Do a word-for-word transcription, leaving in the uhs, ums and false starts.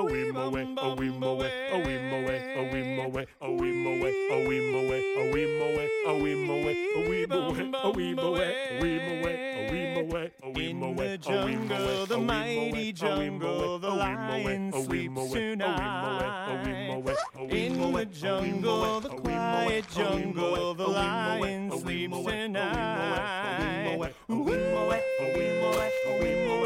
wee mo way, a wee mo way, a wee mo way, a wee mo way, a wee mo way, a wee mo way, a wee mo way, a wee mo way, a wee mo way, a wee mo way, a wee mo way, a wee mo way, a wee mo way, in the jungle, the mighty jungle, the lion sleeps tonight. In the jungle, the